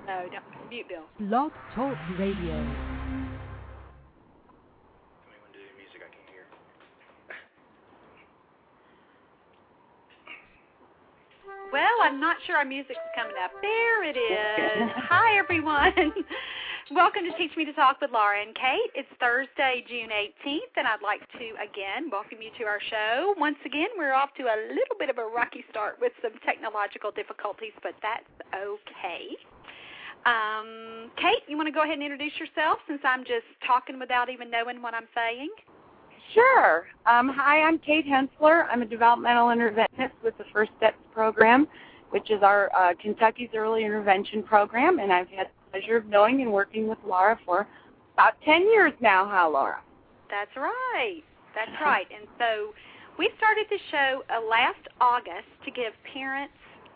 No, don't. Mute Bill. Blog Talk Radio. Anyone do any music I can't hear? Well, I'm not sure our music's coming up. There it is. Hi, everyone. Welcome to Teach Me to Talk with Laura and Kate. It's Thursday, June 18th, and I'd like to, again, welcome you to our show. Once again, we're off to a little bit of a rocky start with some technological difficulties, but that's okay. Kate, you want to go ahead and introduce yourself since I'm just talking without even knowing what I'm saying? Sure. Hi, I'm Kate Hensler. I'm a developmental interventionist with the First Steps program, which is our Kentucky's early intervention program, and I've had the pleasure of knowing and working with Laura for about 10 years now, huh, Laura? That's right. That's right. And so we started the show last August to give parents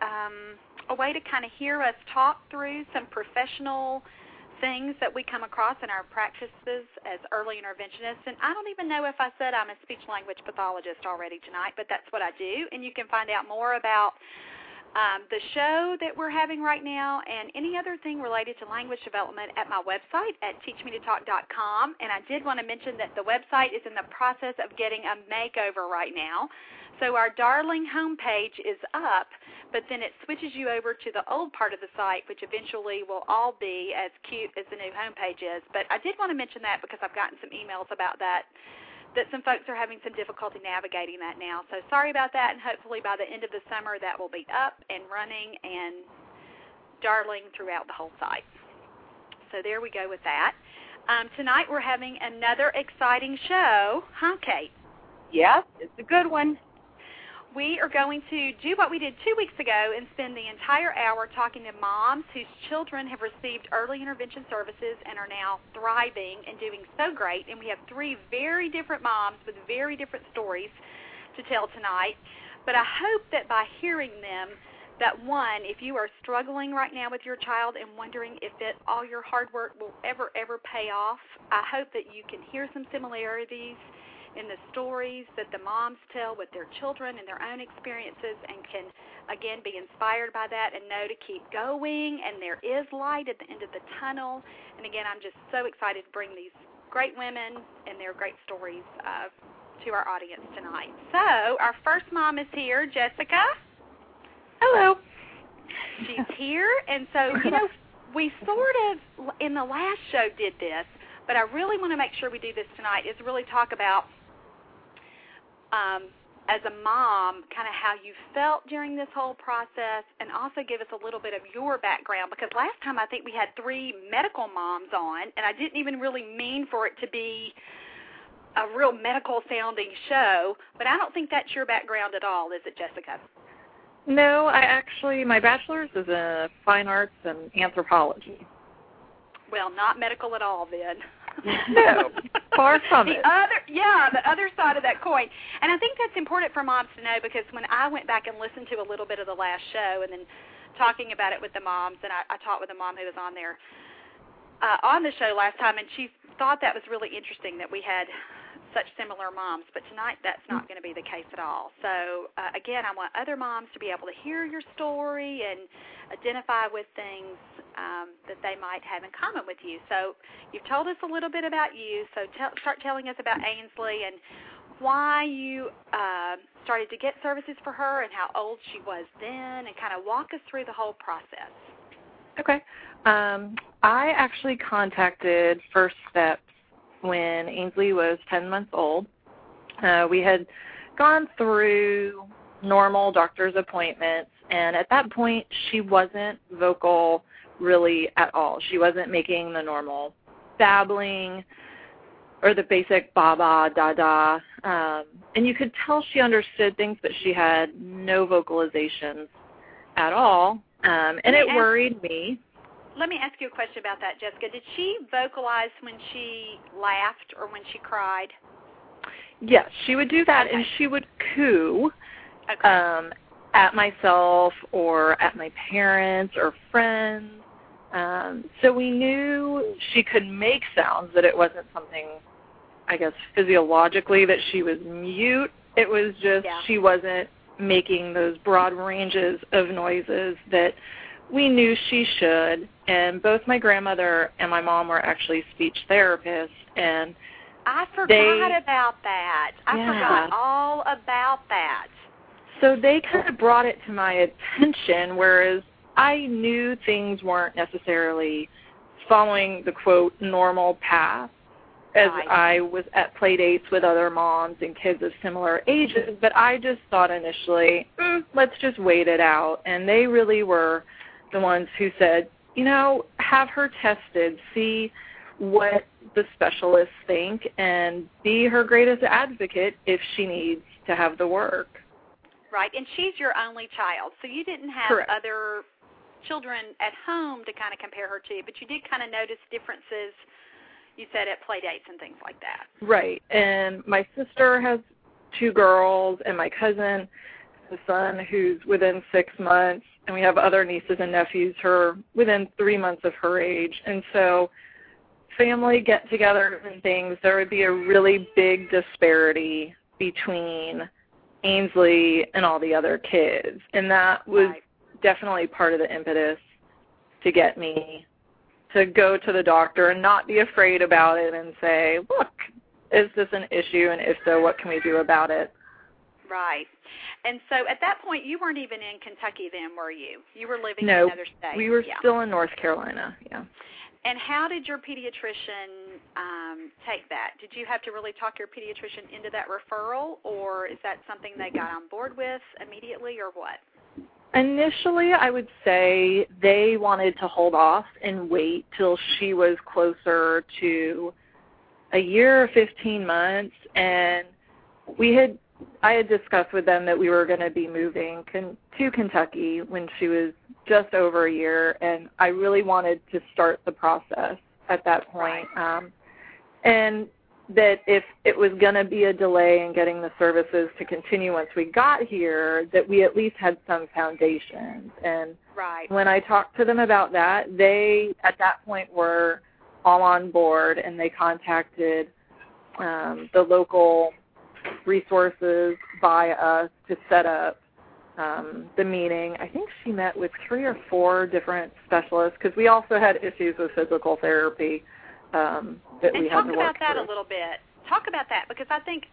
a way to kind of hear us talk through some professional things that we come across in our practices as early interventionists. And I don't even know if I said I'm a speech-language pathologist already tonight, but that's what I do. And you can find out more about the show that we're having right now and any other thing related to language development at my website at teachmetatotalk.com. And I did want to mention that the website is in the process of getting a makeover right now. So our darling homepage is up, but then it switches you over to the old part of the site, which eventually will all be as cute as the new homepage is. But I did want to mention that because I've gotten some emails about that some folks are having some difficulty navigating that now. So sorry about that, and hopefully by the end of the summer that will be up and running and darling throughout the whole site. So there we go with that. Tonight we're having another exciting show. Huh, Kate? Yes, it's a good one. We are going to do what we did 2 weeks ago and spend the entire hour talking to moms whose children have received early intervention services and are now thriving and doing so great. And we have three very different moms with very different stories to tell tonight. But I hope that by hearing them, that one, if you are struggling right now with your child and wondering if all your hard work will ever pay off, I hope that you can hear some similarities in the stories that the moms tell with their children and their own experiences and can, again, be inspired by that and know to keep going, and there is light at the end of the tunnel. And, again, I'm just so excited to bring these great women and their great stories to our audience tonight. So our first mom is here, Jessica. Hello. She's here, and so, we sort of, in the last show, did this, but I really want to make sure we do this tonight, is really talk about as a mom, kind of how you felt during this whole process, and also give us a little bit of your background, because last time I think we had three medical moms on, and I didn't even really mean for it to be a real medical-sounding show, but I don't think that's your background at all, is it, Jessica? No, my bachelor's is in fine arts and anthropology. Well, not medical at all then. No, far from it. The other side of that coin. And I think that's important for moms to know, because when I went back and listened to a little bit of the last show and then talking about it with the moms, and I talked with a mom who was on there on the show last time, and she thought that was really interesting that we had such similar moms. But tonight that's not going to be the case at all. So, again, I want other moms to be able to hear your story and identify with things that they might have in common with you. So you've told us a little bit about you, so start telling us about Ainsley and why you started to get services for her and how old she was then, and kind of walk us through the whole process. Okay. I actually contacted First Steps when Ainsley was 10 months old. We had gone through normal doctor's appointments, and at that point she wasn't vocal really at all. She wasn't making the normal babbling or the basic ba-ba, da-da. And you could tell she understood things, but she had no vocalizations at all. And it worried me. Let me ask you a question about that, Jessica. Did she vocalize when she laughed or when she cried? Yes, she would do that, okay. And she would coo okay. At myself or at my parents or friends. So we knew she could make sounds, that it wasn't something, I guess, physiologically that she was mute. It was just she wasn't making those broad ranges of noises that we knew she should, and both my grandmother and my mom were actually speech therapists, and I forgot about that. I Yeah. forgot all about that. So they kind of brought it to my attention, whereas I knew things weren't necessarily following the, quote, normal path, as Right. I was at play dates with other moms and kids of similar ages, but I just thought initially, let's just wait it out. And they really were the ones who said, you know, have her tested, see what the specialists think, and be her greatest advocate if she needs to have the work. Right, and she's your only child, so you didn't have Correct. other children at home to kind of compare her to, but you did kind of notice differences, you said, at play dates and things like that. Right, and my sister has 2 girls, and my cousin has a son who's within 6 months, and we have other nieces and nephews who are within 3 months of her age. And so family get-togethers and things, there would be a really big disparity between Ainsley and all the other kids. And that was Right. definitely part of the impetus to get me to go to the doctor and not be afraid about it and say, look, is this an issue? And if so, what can we do about it? Right. And so at that point, you weren't even in Kentucky then, were you? You were living No, in another state. we were Yeah. still in North Carolina, yeah. And how did your pediatrician take that? Did you have to really talk your pediatrician into that referral, or is that something they got on board with immediately, or what? Initially, I would say they wanted to hold off and wait till she was closer to a year or 15 months, and I had discussed with them that we were going to be moving to Kentucky when she was just over a year, and I really wanted to start the process at that point. And that if it was going to be a delay in getting the services to continue once we got here, that we at least had some foundations. And Right. when I talked to them about that, they, at that point, were all on board, and they contacted the local resources by us to set up the meeting. I think she met with 3 or 4 different specialists, because we also had issues with physical therapy that we had to work through. And talk about that a little bit. Talk about that, because I think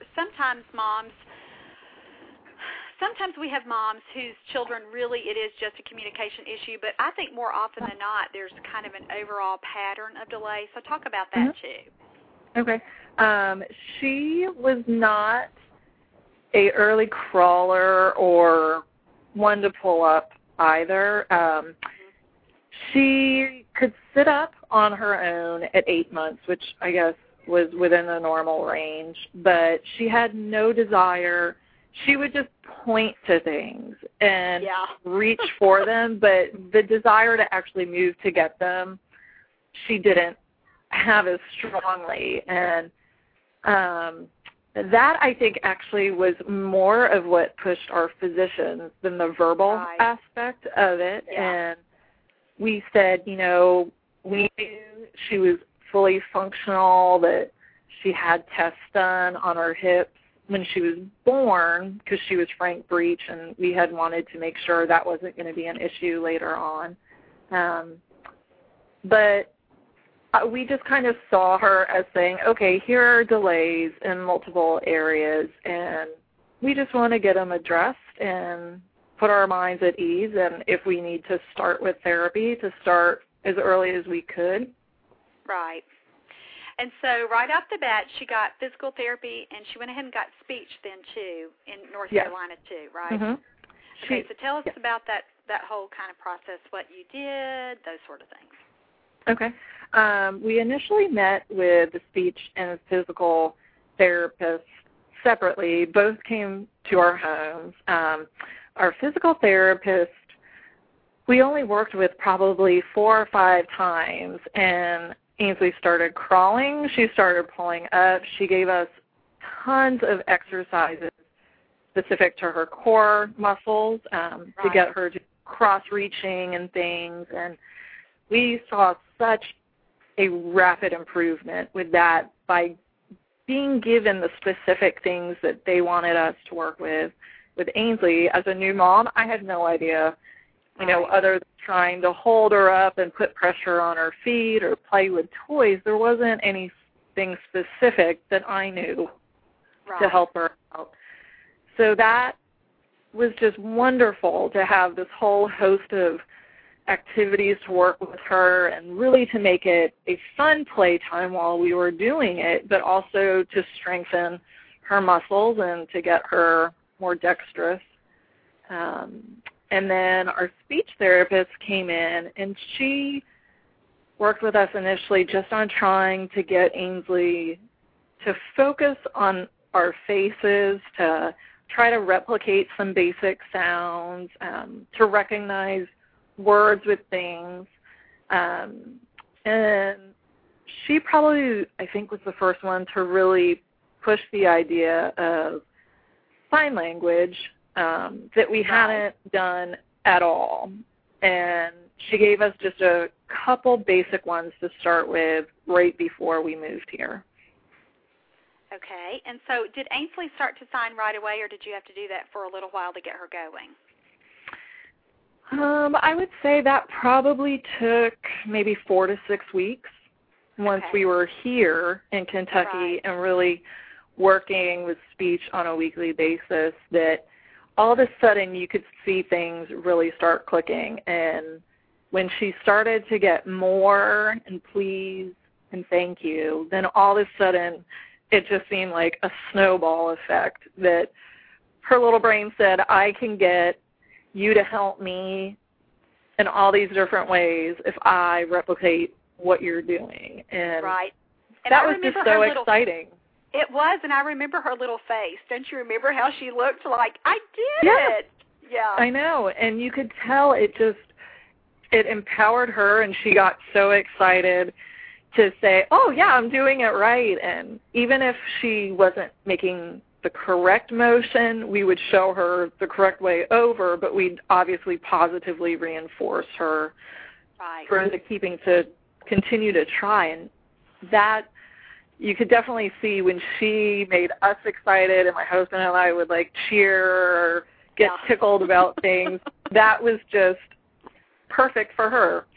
sometimes we have moms whose children really, it is just a communication issue, but I think more often than not there's kind of an overall pattern of delay. So talk about that too. Okay. She was not a early crawler or one to pull up either. She could sit up on her own at 8 months, which I guess was within the normal range, but she had no desire. She would just point to things and reach for them, but the desire to actually move to get them, she didn't have as strongly. And that, I think, actually was more of what pushed our physicians than the verbal aspect of it. Yeah. And we said, you know, we knew she was fully functional, that she had tests done on her hips when she was born, because she was frank breech, and we had wanted to make sure that wasn't going to be an issue later on. But we just kind of saw her as saying, okay, here are delays in multiple areas, and we just want to get them addressed and put our minds at ease, and if we need to start with therapy, to start as early as we could. Right. And so right off the bat, she got physical therapy, and she went ahead and got speech then, too, in North Carolina, too, right? Mm-hmm. Okay, so tell us about that whole kind of process, what you did, those sort of things. Okay. We initially met with the speech and physical therapist separately. Both came to our homes. Our physical therapist, we only worked with probably 4 or 5 times, and Ainsley started crawling. She started pulling up. She gave us tons of exercises specific to her core muscles to get her to cross-reaching and things, and we saw such a rapid improvement with that by being given the specific things that they wanted us to work with. With Ainsley, as a new mom, I had no idea other than trying to hold her up and put pressure on her feet or play with toys. There wasn't anything specific that I knew to help her out. So that was just wonderful to have this whole host of activities to work with her and really to make it a fun playtime while we were doing it, but also to strengthen her muscles and to get her more dexterous. And then our speech therapist came in, and she worked with us initially just on trying to get Ainsley to focus on our faces, to try to replicate some basic sounds, to recognize words with things. And she probably, I think, was the first one to really push the idea of sign language that we hadn't done at all. And she gave us just a couple basic ones to start with right before we moved here. Okay. And so did Ainsley start to sign right away, or did you have to do that for a little while to get her going? I would say that probably took maybe 4 to 6 weeks once we were here in Kentucky and really working with speech on a weekly basis, that all of a sudden you could see things really start clicking. And when she started to get more and please and thank you, then all of a sudden it just seemed like a snowball effect that her little brain said, I can get you to help me in all these different ways if I replicate what you're doing. And and that was just so exciting. It was, and I remember her little face. Don't you remember how she looked like, I did it? Yeah. I know, and you could tell it empowered her, and she got so excited to say, oh, yeah, I'm doing it right. And even if she wasn't making the correct motion, we would show her the correct way over, but we'd obviously positively reinforce her for the keeping to continue to try. And that you could definitely see when she made us excited and my husband and I would cheer or get tickled about things. That was just perfect for her.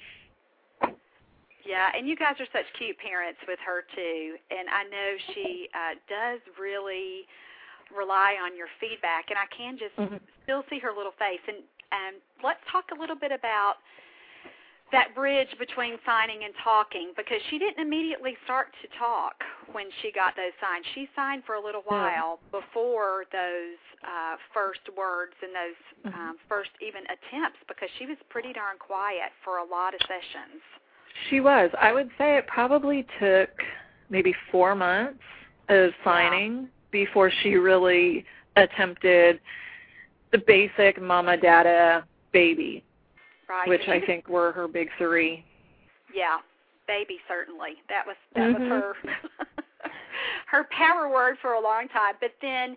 Yeah, and you guys are such cute parents with her too, and I know she does really rely on your feedback, and I can just still see her little face. And let's talk a little bit about that bridge between signing and talking, because she didn't immediately start to talk when she got those signs. She signed for a little while before those first words and those first even attempts, because she was pretty darn quiet for a lot of sessions. She was. I would say it probably took maybe 4 months of signing before she really attempted the basic mama, dada, baby, which I think were her big 3. Yeah, baby certainly. That was her her power word for a long time. But then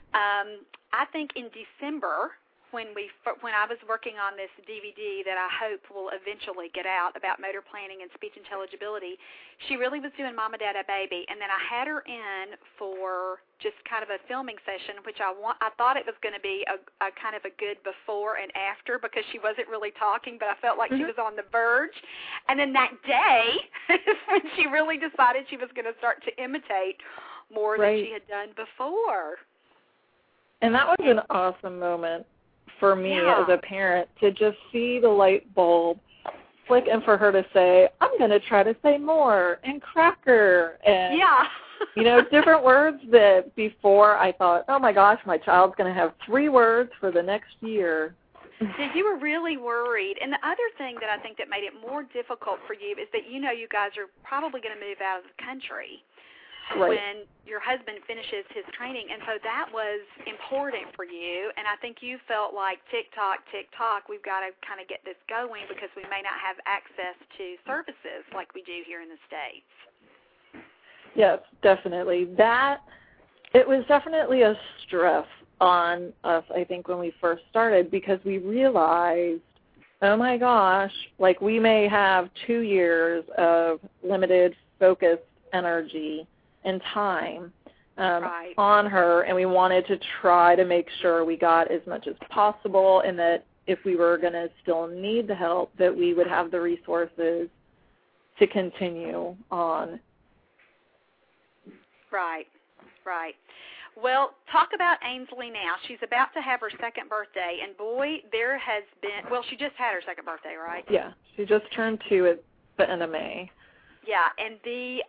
I think in December, when I was working on this DVD that I hope will eventually get out about motor planning and speech intelligibility, she really was doing Mama, Dada, Baby, and then I had her in for just kind of a filming session, which I thought it was going to be a kind of a good before and after, because she wasn't really talking, but I felt like she was on the verge. And then that day is when she really decided she was going to start to imitate more than she had done before. And that was an awesome moment for me as a parent, to just see the light bulb flick and for her to say, I'm going to try to say more, and cracker, and different words that before I thought, oh my gosh, my child's going to have 3 words for the next year. So you were really worried. And the other thing that I think that made it more difficult for you is that you guys are probably going to move out of the country when your husband finishes his training. And so that was important for you. And I think you felt like, tick-tock, we've got to kind of get this going, because we may not have access to services like we do here in the States. Yes, definitely. It was definitely a stress on us, I think, when we first started, because we realized, oh my gosh, we may have 2 years of limited focused energy and time on her, and we wanted to try to make sure we got as much as possible, and that if we were going to still need the help, that we would have the resources to continue on. Right. Well, talk about Ainsley now. She's about to have her second birthday, and boy, there has been, well, she just had her second birthday, right? Yeah, she just turned 2 at the end of May. Yeah, and the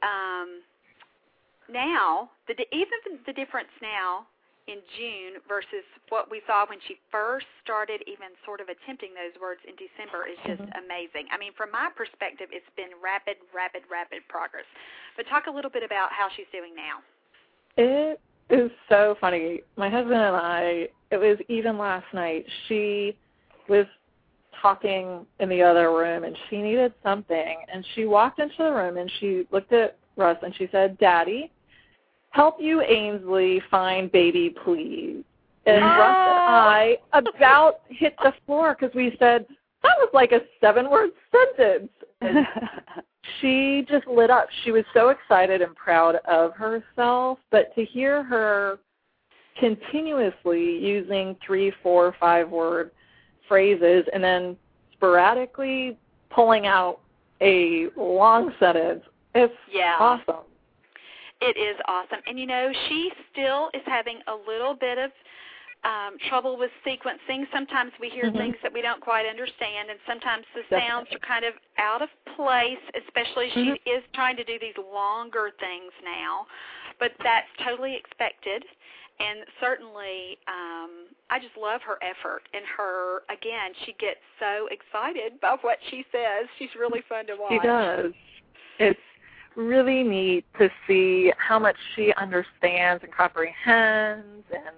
now, even the difference now in June versus what we saw when she first started even sort of attempting those words in December is just amazing. I mean, from my perspective, it's been rapid progress. But talk a little bit about how she's doing now. It is so funny. My husband and I, it was even last night, she was talking in the other room and she needed something, and she walked into the room and she looked at Russ and she said, "Daddy, help you Ainsley find baby, please." And Russ and I about hit the floor because we said, that was like a 7-word sentence. And she just lit up. She was so excited and proud of herself, but to hear her continuously using 3, 4, 5-word phrases and then sporadically pulling out a long sentence, it's awesome. It is awesome. And, you know, she still is having a little bit of trouble with sequencing. Sometimes we hear things that we don't quite understand, and sometimes the sounds are kind of out of place, especially she is trying to do these longer things now. But that's totally expected. And certainly, I just love her effort. And her, again, she gets so excited by what she says. She's really fun to watch. She does. It's really neat to see how much she understands and comprehends, and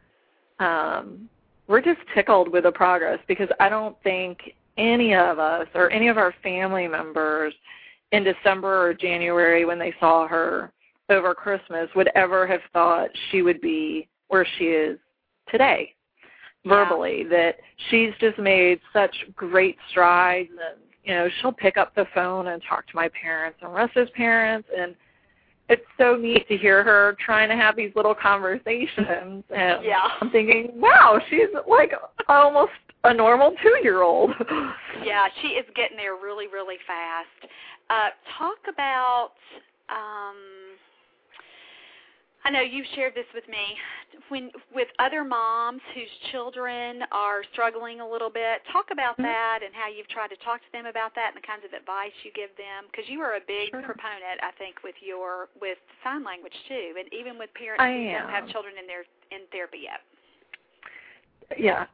we're just tickled with the progress, because I don't think any of us or any of our family members in December or January when they saw her over Christmas would ever have thought she would be where she is today verbally, that she's just made such great strides. And, you know, she'll pick up the phone and talk to my parents and Russ's parents, and it's so neat to hear her trying to have these little conversations. And I'm thinking, wow, she's like almost a normal 2-year-old. Yeah, she is getting there really, really fast. Talk about, I know you've shared this with me, with other moms whose children are struggling a little bit. Talk about that and how you've tried to talk to them about that and the kinds of advice you give them, because you are a big proponent, I think, with sign language too, and even with parents who don't have children in therapy yet. Yeah,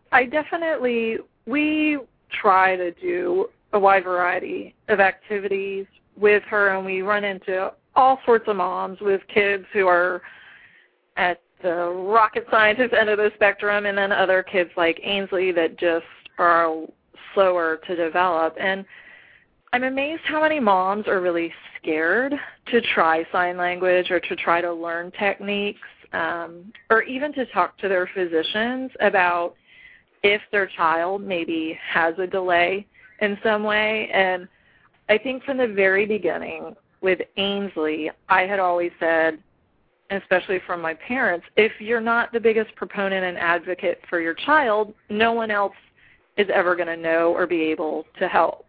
we try to do a wide variety of activities with her, and we run into all sorts of moms with kids who are at the rocket scientist end of the spectrum, and then other kids like Ainsley that just are slower to develop. And I'm amazed how many moms are really scared to try sign language or to try to learn techniques, or even to talk to their physicians about if their child maybe has a delay in some way. And I think from the very beginning with Ainsley, I had always said, especially from my parents, if you're not the biggest proponent and advocate for your child, no one else is ever going to know or be able to help.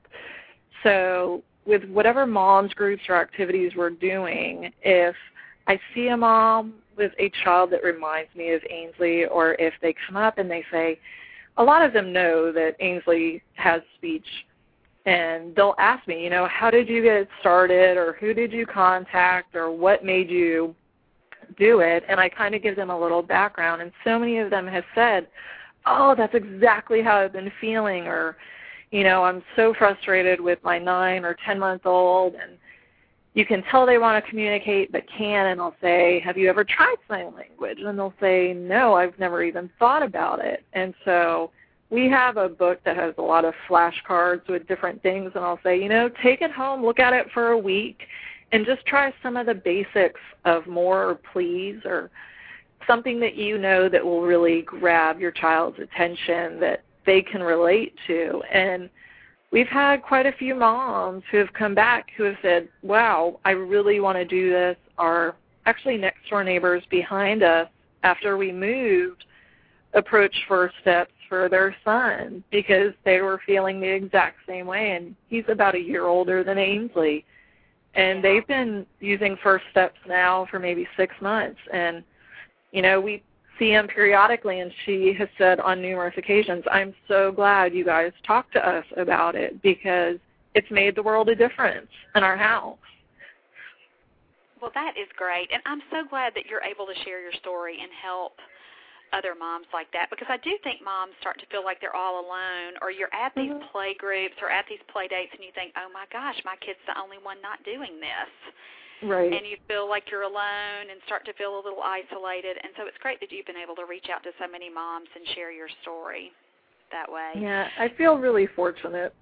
So with whatever moms groups or activities we're doing, if I see a mom with a child that reminds me of Ainsley, or if they come up and they say, a lot of them know that Ainsley has speech, and they'll ask me, you know, how did you get it started, or who did you contact, or what made you do it? And I kind of give them a little background, and so many of them have said, oh, that's exactly how I've been feeling, or, you know, I'm so frustrated with my 9 or 10-month-old, and you can tell they want to communicate but can't, and I'll say, have you ever tried sign language? And they'll say, no, I've never even thought about it. And so we have a book that has a lot of flashcards with different things, and I'll say, you know, take it home, look at it for a week, and just try some of the basics of more or please, or something that you know that will really grab your child's attention that they can relate to. And we've had quite a few moms who have come back who have said, wow, I really want to do this. Our actually next door neighbors behind us, after we moved, approached First Steps for their son because they were feeling the exact same way. And he's about a year older than Ainsley. And they've been using First Steps now for maybe 6 months. And, you know, we see him periodically, and she has said on numerous occasions, I'm so glad you guys talked to us about it because it's made the world a difference in our house. Well, that is great, and I'm so glad that you're able to share your story and help other moms like that, because I do think moms start to feel like they're all alone, or you're at these play groups or at these play dates and you think, oh my gosh, my kid's the only one not doing this. Right. And you feel like you're alone and start to feel a little isolated, and so it's great that you've been able to reach out to so many moms and share your story that way. Yeah, I feel really fortunate.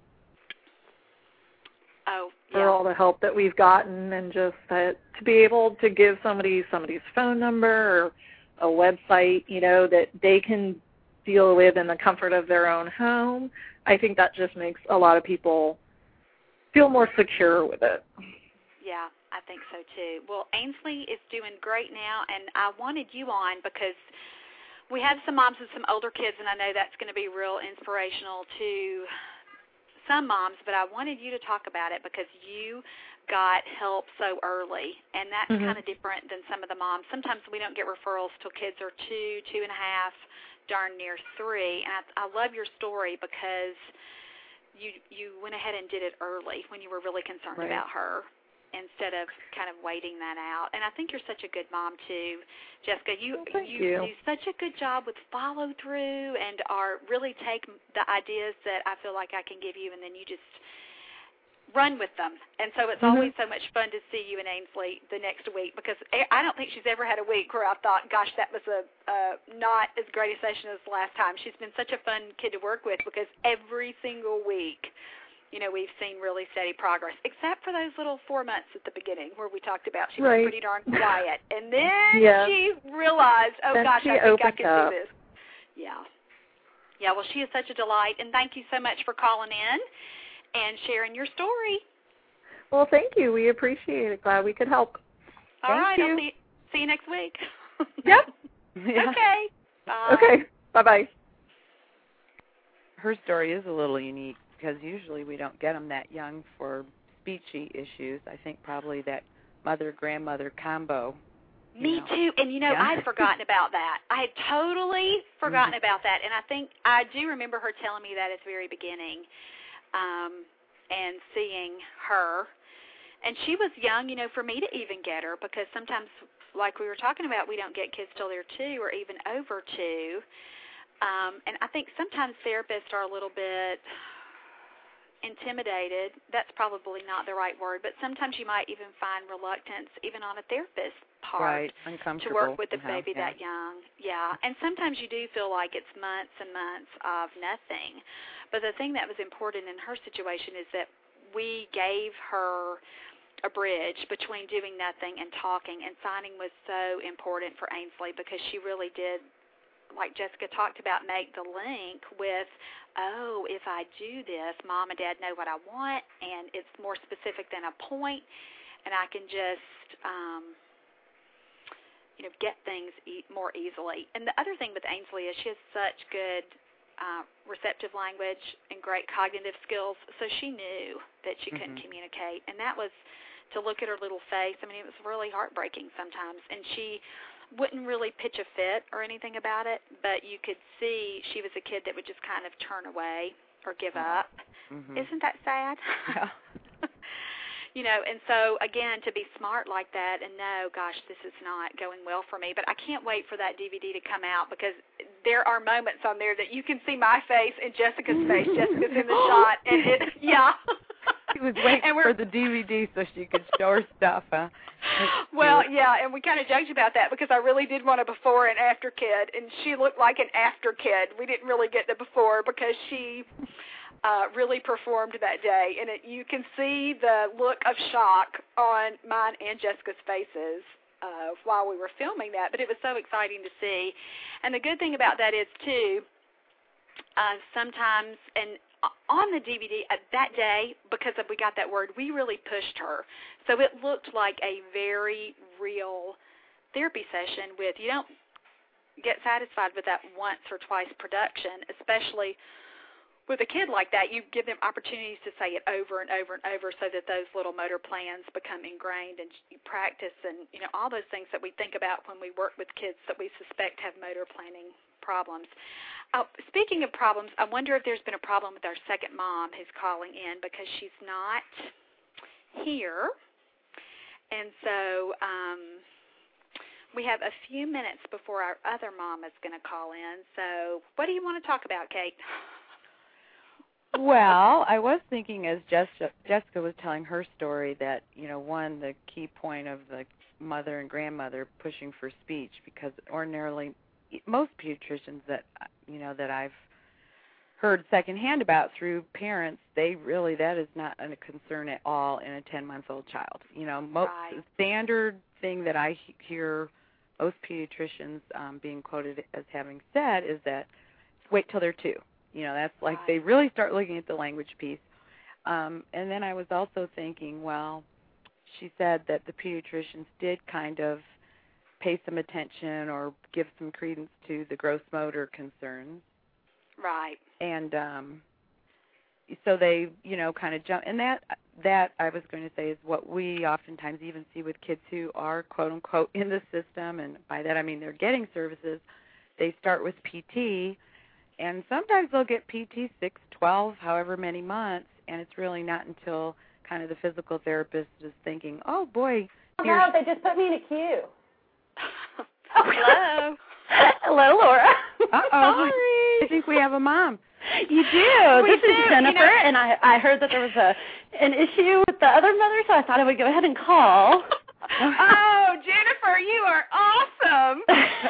Oh, for all the help that we've gotten, and just that to be able to give somebody's phone number or a website, you know, that they can deal with in the comfort of their own home, I think that just makes a lot of people feel more secure with it. Yeah, I think so too. Well, Ainsley is doing great now, and I wanted you on because we have some moms with some older kids, and I know that's going to be real inspirational to some moms, but I wanted you to talk about it because you got help so early, and that's kind of different than some of the moms. Sometimes we don't get referrals till kids are 2, 2.5, darn near 3, and I love your story because you went ahead and did it early when you were really concerned about her instead of kind of waiting that out. And I think you're such a good mom too, Jessica. You do such a good job with follow through and are really take the ideas that I feel like I can give you, and then you just run with them. And so it's always so much fun to see you and Ainsley the next week, because I don't think she's ever had a week where I thought, gosh, that was not as great a session as last time. She's been such a fun kid to work with because every single week, you know, we've seen really steady progress, except for those little 4 months at the beginning where we talked about she was pretty darn quiet. And then she realized, oh, then gosh, I think I can up. do this. Yeah. Yeah, well, she is such a delight, and thank you so much for calling in and sharing your story. Well, thank you. We appreciate it. Glad we could help. All right. I'll see you next week. Yep. Okay. Bye. Okay. Bye-bye. Her story is a little unique because usually we don't get them that young for speechy issues. I think probably that mother-grandmother combo. Me too. And, you know, I had forgotten about that. I had totally forgotten about that. And I think I do remember her telling me that at the very beginning and seeing her. And she was young, you know, for me to even get her, because sometimes, like we were talking about, we don't get kids till they're 2 or even over 2. And I think sometimes therapists are a little bit intimidated. That's probably not the right word, but sometimes you might even find reluctance, even on a therapist's part, to work with a baby that young. Yeah, and sometimes you do feel like it's months and months of nothing. But the thing that was important in her situation is that we gave her a bridge between doing nothing and talking, and signing was so important for Ainsley because she really did, like Jessica talked about, make the link with, oh, if I do this, Mom and Dad know what I want, and it's more specific than a point, and I can just, you know, get things more easily. And the other thing with Ainsley is she has such good receptive language and great cognitive skills, so she knew that she couldn't communicate, and that was to look at her little face. I mean, it was really heartbreaking sometimes, and she wouldn't really pitch a fit or anything about it, but you could see she was a kid that would just kind of turn away or give up. Isn't that sad? Yeah. You know, and so, again, to be smart like that and know, gosh, this is not going well for me. But I can't wait for that DVD to come out, because there are moments on there that you can see my face and Jessica's face. Jessica's in the shot. And She was waiting for the DVD so she could show her stuff, huh? Well, yeah, and we kind of joked about that because I really did want a before and after kid, and she looked like an after kid. We didn't really get the before because she really performed that day, and you can see the look of shock on mine and Jessica's faces while we were filming that, but it was so exciting to see. And the good thing about that is, too, sometimes, and on the DVD that day, because we got that word, we really pushed her. So it looked like a very real therapy session with, you get satisfied with that once or twice production, especially with a kid like that. You give them opportunities to say it over and over and over so that those little motor plans become ingrained, and you practice, and all those things that we think about when we work with kids that we suspect have motor planning problems. Speaking of problems, I wonder if there's been a problem with our second mom who's calling in, because she's not here. And so we have a few minutes before our other mom is going to call in. So what do you want to talk about, Kate? Well, I was thinking, as Jessica was telling her story, that, one, the key point of the mother and grandmother pushing for speech, because ordinarily most pediatricians that I've heard secondhand about through parents, that is not a concern at all in a 10-month-old child. Right. The standard thing that I hear most pediatricians being quoted as having said is that wait till they're 2. That's like they really start looking at the language piece. And then I was also thinking, well, she said that the pediatricians did kind of pay some attention or give some credence to the gross motor concerns. Right. And so they, kind of jump. And that I was going to say is what we oftentimes even see with kids who are, quote, unquote, in the system. And by that I mean they're getting services. They start with PT, and sometimes they'll get PT 6, 12, however many months, and it's really not until kind of the physical therapist is thinking, oh, boy. No, they just put me in a queue. Hello. Hello, Laura. Uh-oh. Sorry. I think we have a mom. You do. We this do, is Jennifer, and I heard that there was an issue with the other mother, so I thought I would go ahead and call. Oh, Jennifer, you are awesome.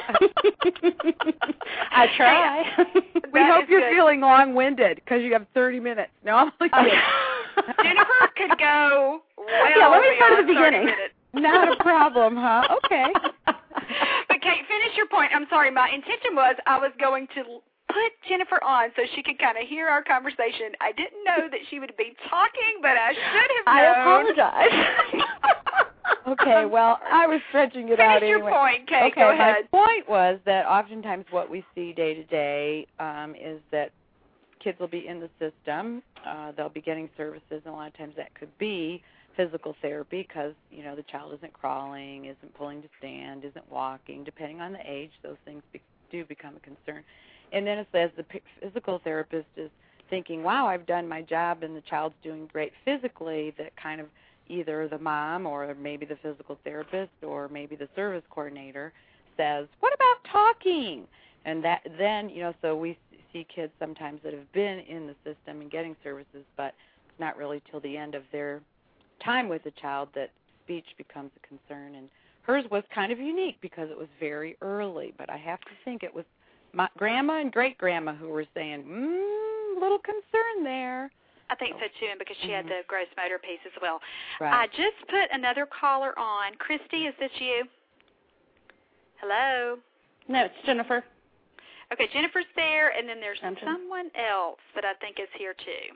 I try. We hope you're feeling long-winded because you have 30 minutes. No, I'm only kidding. Jennifer could go well. Yeah, let me start at the beginning. Not a problem, huh? Okay. But, Kate, finish your point. I'm sorry. My intention was I was going to put Jennifer on so she could kind of hear our conversation. I didn't know that she would be talking, but I should have known. I apologize. Okay, well, I was stretching it out anyway. Finish your point, Kate. Okay, go ahead. My point was that oftentimes what we see day to day is that kids will be in the system. They'll be getting services, and a lot of times that could be physical therapy because, the child isn't crawling, isn't pulling to stand, isn't walking. Depending on the age, those things do become a concern. And then it says the physical therapist is thinking, wow, I've done my job and the child's doing great physically, that kind of either the mom or maybe the physical therapist or maybe the service coordinator says, what about talking? And that then, so we see kids sometimes that have been in the system and getting services, but it's not really till the end of their time with the child that speech becomes a concern. And hers was kind of unique because it was very early, but I have to think it was my grandma and great-grandma who were saying, little concern there. I think so, too, and because she had the gross motor piece as well. Right. I just put another caller on. Christy, is this you? Hello? No, it's Jennifer. Okay, Jennifer's there, and then there's someone else that I think is here, too.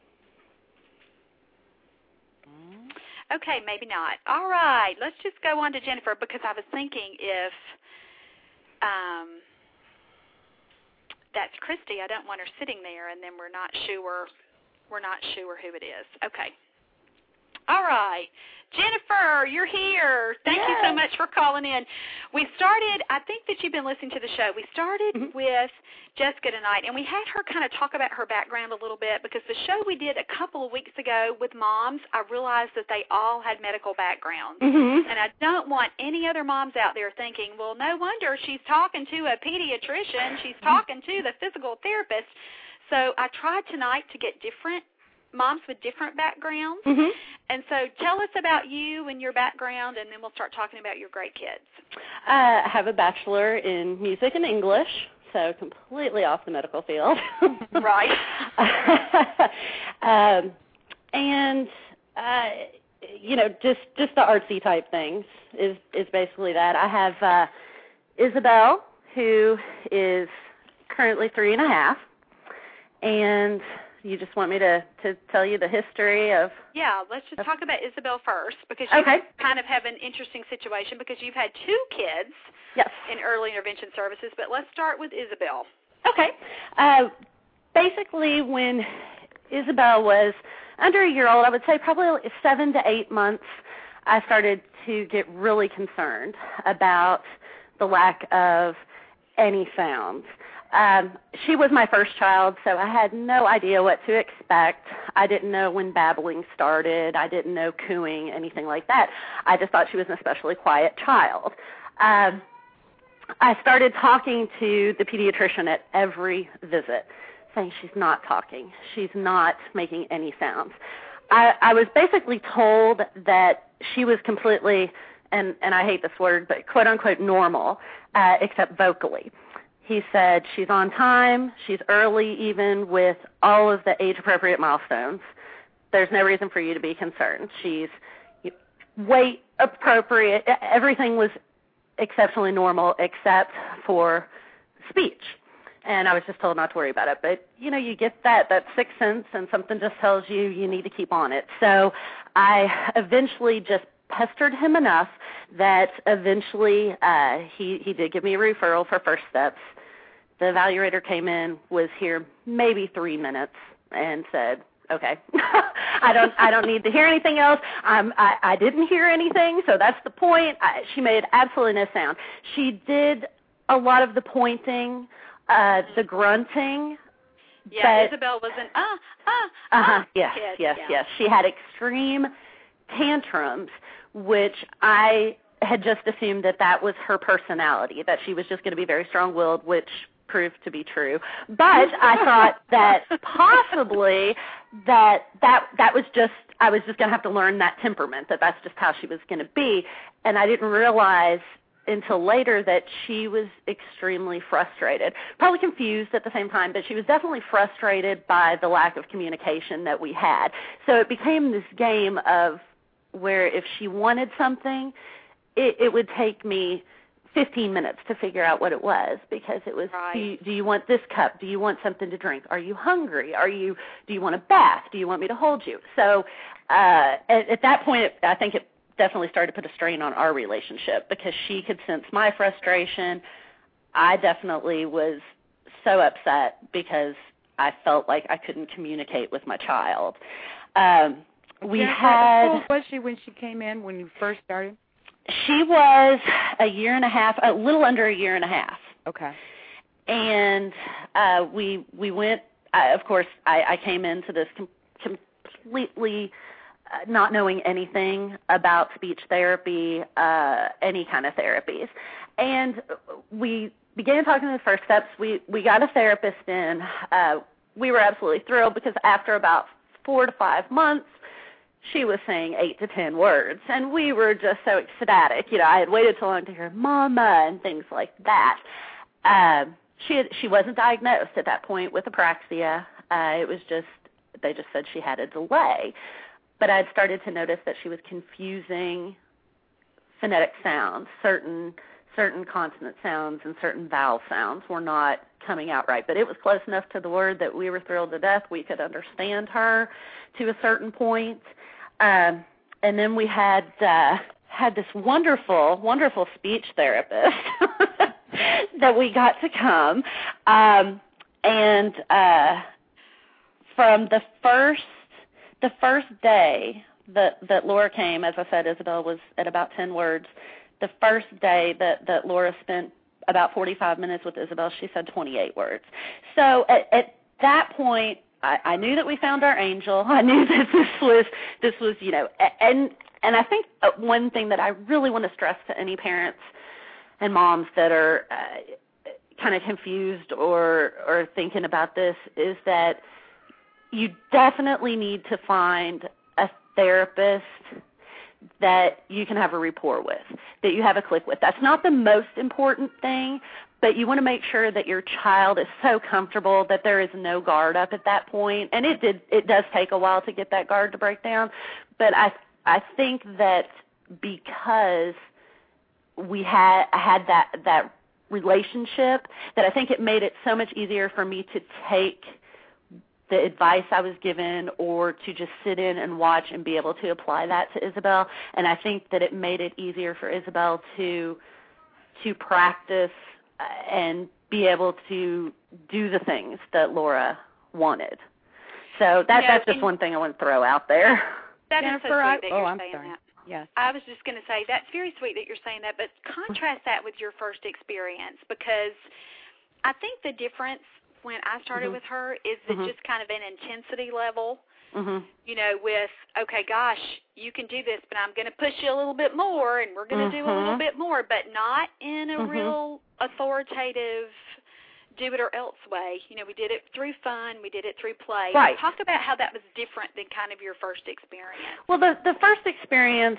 Okay, maybe not. All right, let's just go on to Jennifer because I was thinking if that's Christy, I don't want her sitting there, and then we're not sure who it is. Okay. All right. Jennifer, you're here. Thank you so much for calling in. We started, I think that you've been listening to the show. We started with Jessica tonight, and we had her kind of talk about her background a little bit because the show we did a couple of weeks ago with moms, I realized that they all had medical backgrounds. And I don't want any other moms out there thinking, well, no wonder she's talking to a pediatrician. She's talking to the physical therapist. So I tried tonight to get different moms with different backgrounds. And so tell us about you and your background, and then we'll start talking about your great kids. I have a bachelor in music and English, so completely off the medical field. Right. And just the artsy type things is basically that. I have Isabel, who is currently 3.5, and you just want me to tell you the history of? Yeah, let's just talk about Isabel first, because you kind of have an interesting situation because you've had 2 kids in early intervention services, but let's start with Isabel. Okay. Basically, when Isabel was under a year old, I would say probably 7 to 8 months, I started to get really concerned about the lack of any sounds. She was my first child, so I had no idea what to expect. I didn't know when babbling started. I didn't know cooing, anything like that. I just thought she was an especially quiet child. I started talking to the pediatrician at every visit, saying she's not talking. She's not making any sounds. I was basically told that she was completely, and I hate this word, but quote-unquote normal, except vocally. He said she's on time, she's early even with all of the age-appropriate milestones. There's no reason for you to be concerned. She's weight appropriate. Everything was exceptionally normal except for speech. And I was just told not to worry about it. But, you get that sixth sense, and something just tells you need to keep on it. So I eventually just pestered him enough that eventually he did give me a referral for First Steps. The evaluator came in, was here maybe 3 minutes, and said, okay, I don't need to hear anything else. I didn't hear anything, so that's the point. She made absolutely no sound. She did a lot of the pointing, the grunting. Yeah, Isabel was an yes, kid. Yes. She had extreme tantrums, which I had just assumed that was her personality, that she was just going to be very strong-willed, which proved to be true. But I thought that possibly that was just, I was just going to have to learn that temperament, that's just how she was going to be. And I didn't realize until later that she was extremely frustrated, probably confused at the same time, but she was definitely frustrated by the lack of communication that we had. So it became this game of where if she wanted something, it would take me 15 minutes to figure out what it was, because it was, do you want this cup? Do you want something to drink? Are you hungry? Do you want a bath? Do you want me to hold you? So at that point, I think it definitely started to put a strain on our relationship, because she could sense my frustration. I definitely was so upset because I felt like I couldn't communicate with my child. How old was she when she came in, when you first started? She was a year and a half, a little under a year and a half. Okay. And we went, of course, I came into this completely not knowing anything about speech therapy, any kind of therapies. And we began talking to the First Steps. We got a therapist in. We were absolutely thrilled, because after about 4 to 5 months, she was saying 8 to 10 words, and we were just so ecstatic. I had waited so long to hear mama and things like that. She wasn't diagnosed at that point with apraxia. It was just, they just said she had a delay. But I had started to notice that she was confusing phonetic sounds. Certain consonant sounds and certain vowel sounds were not coming out right. But it was close enough to the word that we were thrilled to death we could understand her to a certain point. And then we had this wonderful, wonderful speech therapist that we got to come. And from the first day that Laura came, as I said, Isabel was at about 10 words. The first day that Laura spent about 45 minutes with Isabel, she said 28 words. So at that point, I knew that we found our angel. I knew that this was, and I think one thing that I really want to stress to any parents and moms that are kind of confused or thinking about this is that you definitely need to find a therapist that you can have a rapport with, that you have a click with. That's not the most important thing, but you want to make sure that your child is so comfortable that there is no guard up at that point. And it does take a while to get that guard to break down, but I think that because we had that relationship, that I think it made it so much easier for me to take the advice I was given or to just sit in and watch and be able to apply that to Isabel. And I think that it made it easier for Isabel to practice and be able to do the things that Laura wanted. So that's just one thing I want to throw out there. That is so sweet that you're saying sorry. that. Yes. I was just going to say that's very sweet that you're saying that, but contrast that with your first experience, because I think the difference when I started with her is that just kind of an intensity level, you know, with, okay, gosh, you can do this, but I'm going to push you a little bit more, and we're going to do a little bit more, but not in a real authoritative do it or else way. You know, we did it through fun, we did it through play. Right. Talk about how that was different than kind of your first experience. Well, the first experience,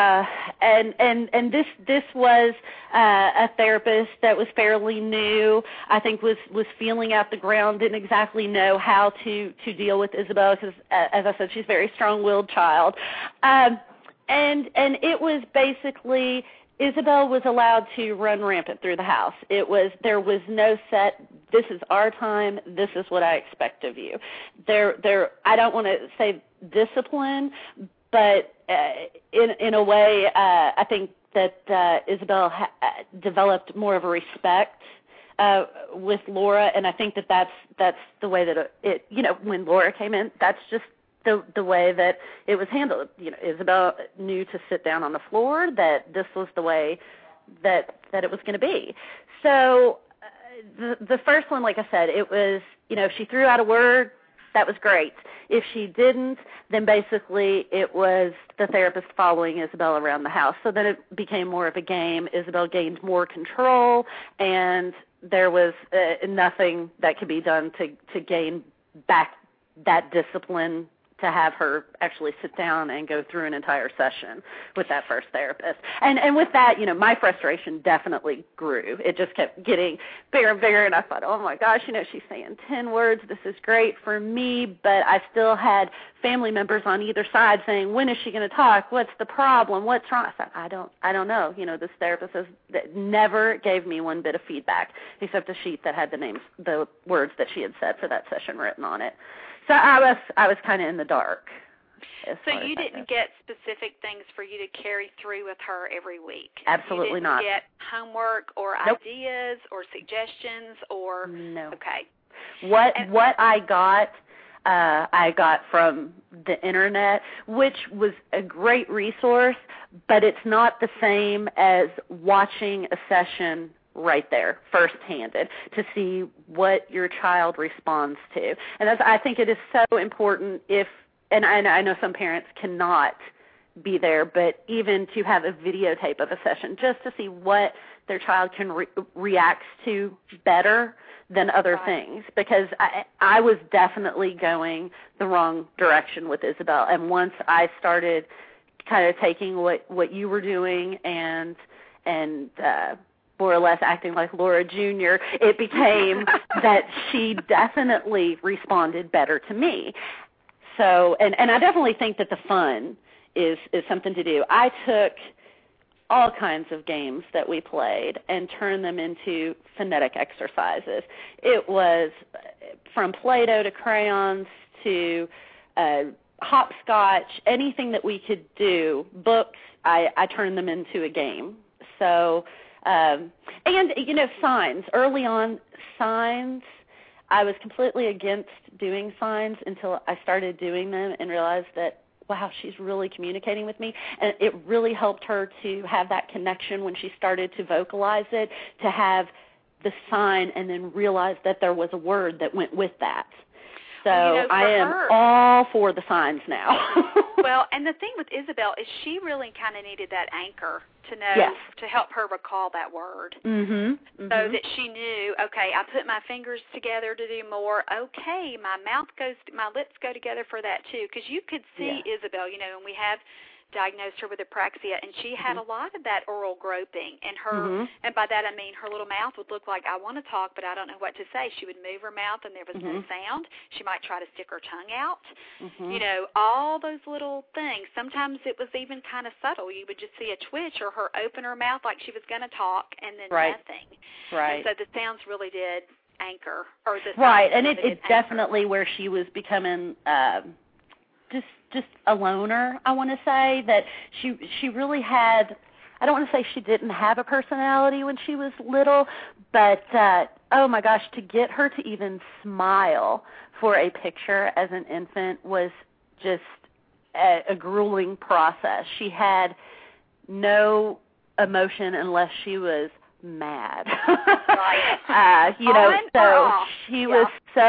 and this was a therapist that was fairly new. I think was feeling out the ground, didn't exactly know how to deal with Isabel because, as I said, she's a very strong-willed child, and it was basically. Isabel was allowed to run rampant through the house. There was no set, this is our time, this is what I expect of you. I don't want to say discipline, but in a way, I think that Isabel developed more of a respect with Laura, and I think that's the way that it, you know, when Laura came in, that's just the way that it was handled. You know, Isabel knew to sit down on the floor, that this was the way that it was going to be. So the first one, like I said, it was, you know, if she threw out a word, that was great. If she didn't, then basically it was the therapist following Isabel around the house. So then it became more of a game. Isabel gained more control, and there was nothing that could be done to gain back that discipline, to have her actually sit down and go through an entire session with that first therapist. And with that, you know, my frustration definitely grew. It just kept getting bigger and bigger, and I thought, oh, my gosh, you know, she's saying 10 words. This is great for me, but I still had family members on either side saying, when is she going to talk? What's the problem? What's wrong? I said, I don't know. You know, this therapist that never gave me one bit of feedback except a sheet that had the words that she had said for that session written on it. So I was kind of in the dark. So you didn't get specific things for you to carry through with her every week? Absolutely not. You didn't get homework or ideas or suggestions or? No. Okay. What I got from the internet, which was a great resource, but it's not the same as watching a session right there, first-handed, to see what your child responds to. And I think it is so important and I know some parents cannot be there, but even to have a videotape of a session just to see what their child can react to better than other things, because I was definitely going the wrong direction with Isabel. And once I started kind of taking what you were doing and more or less acting like Laura Jr., it became that she definitely responded better to me. So, and I definitely think that the fun is something to do. I took all kinds of games that we played and turned them into phonetic exercises. It was from Play-Doh to crayons to hopscotch, anything that we could do, books, I turned them into a game. So, and, you know, signs. Early on, signs, I was completely against doing signs until I started doing them and realized that, wow, she's really communicating with me. And it really helped her to have that connection when she started to vocalize it, to have the sign and then realize that there was a word that went with that. So well, you know, I am all for the signs now. Well, and the thing with Isabel is she really kind of needed that anchor to know, to help her recall that word. So that she knew, okay, I put my fingers together to do more. Okay, my lips go together for that too. Because you could see Isabel, you know, and we have diagnosed her with apraxia, and she had a lot of that oral groping, and her, and by that I mean her little mouth would look like, I want to talk, but I don't know what to say. She would move her mouth, and there was no sound. She might try to stick her tongue out. You know, all those little things. Sometimes it was even kind of subtle. You would just see a twitch or her open her mouth like she was going to talk, and then nothing. And so the sounds really did anchor or the right, and it's it's definitely where she was becoming just a loner. I want to say that she really had. I don't want to say she didn't have a personality when she was little, but oh my gosh, to get her to even smile for a picture as an infant was just a grueling process. She had no emotion unless she was mad. Right. So she was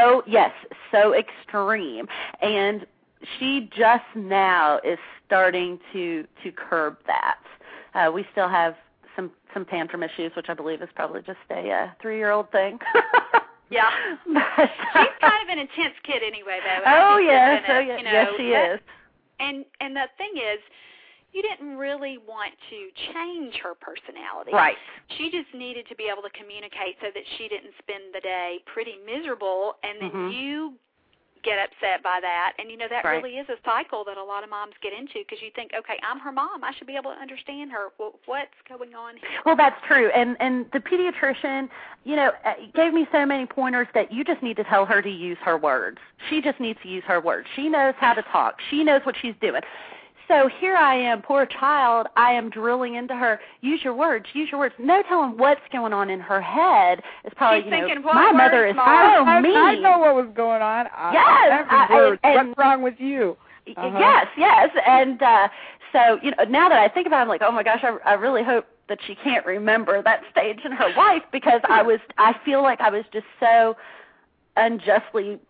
so extreme, and she just now is starting to curb that. We still have some tantrum issues, which I believe is probably just a 3-year-old thing. Yeah. But, she's kind of an intense kid anyway, though. Oh yes, yes, she is. And the thing is, you didn't really want to change her personality. Right. She just needed to be able to communicate so that she didn't spend the day pretty miserable, and then you get upset by that. And, that right. really is a cycle that a lot of moms get into because you think, okay, I'm her mom. I should be able to understand her. Well, what's going on here? Well, that's true. And the pediatrician, gave me so many pointers that you just need to tell her to use her words. She just needs to use her words. She knows how to talk. She knows what she's doing. So here I am, poor child, I am drilling into her, use your words, use your words. No telling what's going on in her head. It's probably, she's thinking, my mother is so mean. I know what was going on. Yes. What's wrong with you? Yes. And so, now that I think about it, I'm like, oh my gosh, I really hope that she can't remember that stage in her life because I feel like I was just so just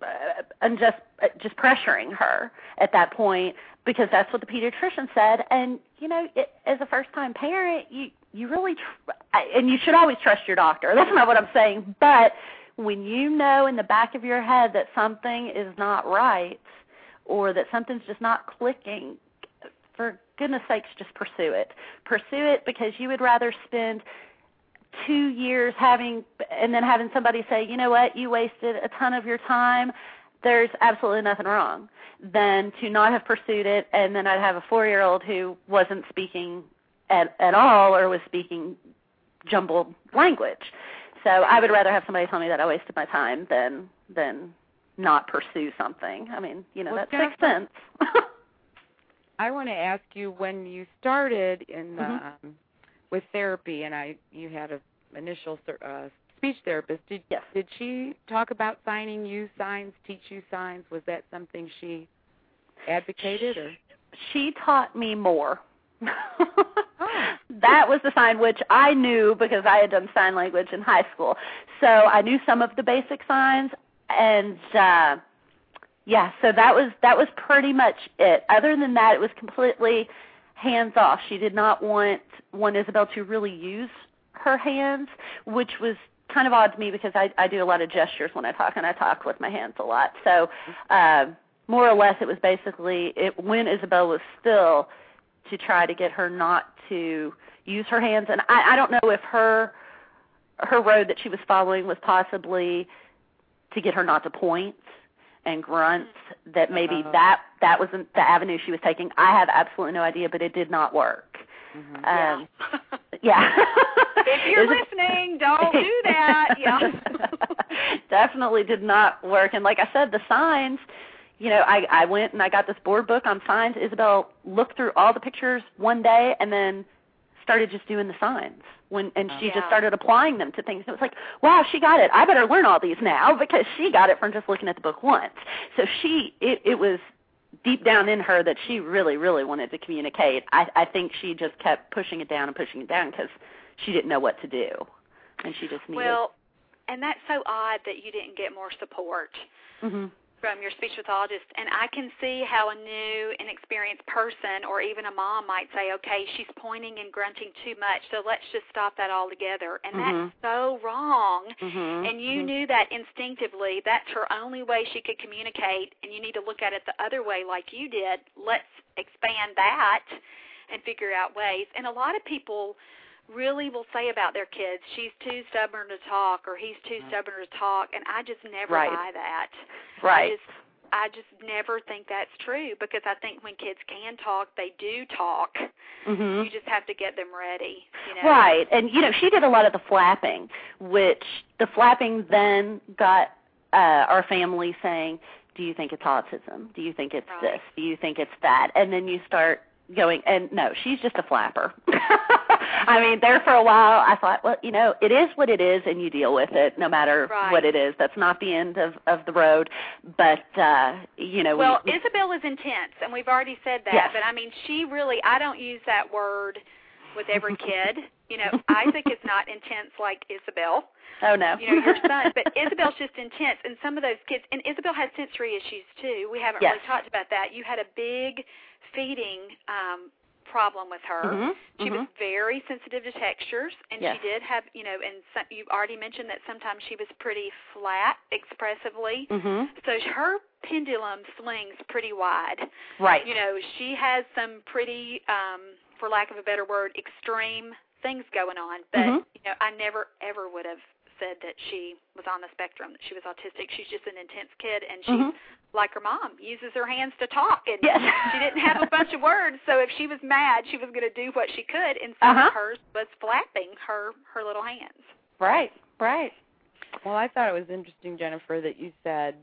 pressuring her at that point because that's what the pediatrician said. And, as a first-time parent, you really, and you should always trust your doctor. That's not what I'm saying. But when you know in the back of your head that something is not right or that something's just not clicking, for goodness sakes, just pursue it. Pursue it because you would rather spend 2 years having somebody say, you know what, you wasted a ton of your time, there's absolutely nothing wrong, than to not have pursued it and then I'd have a 4-year-old who wasn't speaking at all or was speaking jumbled language. So I would rather have somebody tell me that I wasted my time than not pursue something. I mean, that makes sense. I want to ask you, when you started in with therapy, and you had an initial speech therapist. Did she talk about signing you signs, teach you signs? Was that something she advocated, or? She taught me more. That was the sign, which I knew because I had done sign language in high school. So I knew some of the basic signs, and so that was pretty much it. Other than that, it was completely hands off. She did not want Isabel to really use her hands, which was kind of odd to me because I do a lot of gestures when I talk, and I talk with my hands a lot. So more or less it was basically when Isabel was still to try to get her not to use her hands. And I don't know if her road that she was following was possibly to get her not to point and grunts, that maybe that wasn't the avenue she was taking. I have absolutely no idea, but it did not work. Yeah. If you're listening, don't do that. Yeah. Definitely did not work. And like I said, the signs, I went and I got this board book on signs. Isabel looked through all the pictures one day and then started just doing the signs. She just started applying them to things. It was like, wow, she got it. I better learn all these now because she got it from just looking at the book once. So it was deep down in her that she really, really wanted to communicate. I think she just kept pushing it down because she didn't know what to do, and she just needed. Well, and that's so odd that you didn't get more support from your speech pathologist. And I can see how a new, inexperienced person or even a mom might say, okay, she's pointing and grunting too much, so let's just stop that altogether. And that's so wrong. And you knew that instinctively. That's her only way she could communicate, and you need to look at it the other way like you did. Let's expand that and figure out ways. And a lot of people really will say about their kids, she's too stubborn to talk or he's too stubborn to talk, and I just never buy that. Right. I just never think that's true because I think when kids can talk, they do talk. You just have to get them ready, you know. Right. And, you know, she did a lot of the flapping, which the flapping then got our family saying, do you think it's autism? Do you think it's this? Do you think it's that? And then you start going, and no, she's just a flapper. I mean, there for a while I thought, well, you know, it is what it is, and you deal with it no matter what it is. That's not the end of the road. But, you know. Well, Isabel is intense, and we've already said that. Yes. But, I mean, she really, I don't use that word with every kid. You know, Isaac is not intense like Isabel. Oh, no. You know, your son. But Isabel's just intense. And some of those kids, and Isabel has sensory issues, too. We haven't really talked about that. You had a big feeding problem with her. She was very sensitive to textures, and she did have, you know, and you've already mentioned that sometimes she was pretty flat expressively. So her pendulum swings pretty wide. Right. You know, she has some pretty, for lack of a better word, extreme things going on. But, you know, I never, ever would have said that she was on the spectrum, that she was autistic. She's just an intense kid, and she's like her mom, uses her hands to talk, and she didn't have a bunch of words, so if she was mad, she was going to do what she could, and some of hers was flapping her little hands. Right, right. Well, I thought it was interesting, Jennifer, that you said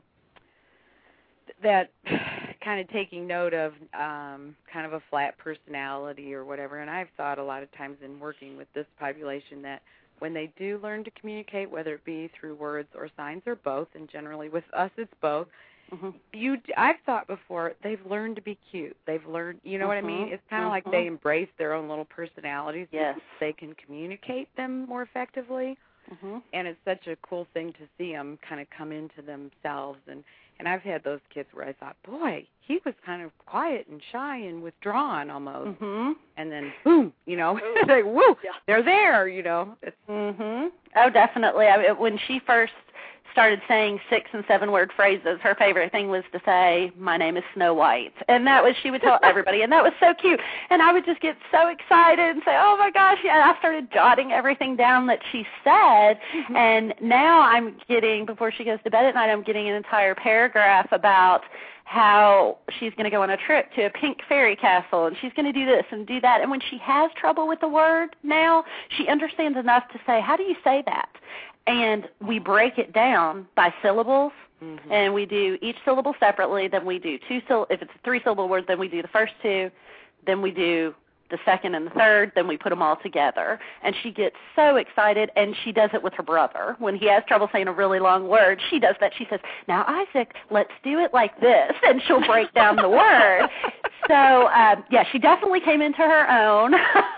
that kind of taking note of kind of a flat personality or whatever, and I've thought a lot of times in working with this population that when they do learn to communicate, whether it be through words or signs or both, and generally with us it's both, I've thought before they've learned to be cute. They've learned, you know what I mean? It's kind of like they embrace their own little personalities. Yes. They can communicate them more effectively. And it's such a cool thing to see them kind of come into themselves. And I've had those kids where I thought, boy, he was kind of quiet and shy and withdrawn almost. And then, boom, you know, it's like, woo, they're there, you know. It's Oh, definitely. I mean, when she first started saying 6- and 7-word phrases, her favorite thing was to say, my name is Snow White. And that was, she would tell everybody, and that was so cute. And I would just get so excited and say, oh, my gosh. And I started jotting everything down that she said. And now I'm getting, before she goes to bed at night, I'm getting an entire paragraph about how she's going to go on a trip to a pink fairy castle, and she's going to do this and do that. And when she has trouble with the word now, she understands enough to say, how do you say that? And we break it down by syllables, and we do each syllable separately. Then we do if it's a 3-syllable word, then we do the first 2. Then we do the second and the third, then we put them all together. And she gets so excited, and she does it with her brother. When he has trouble saying a really long word, she does that. She says, now, Isaac, let's do it like this, and she'll break down the word. So, yeah, she definitely came into her own.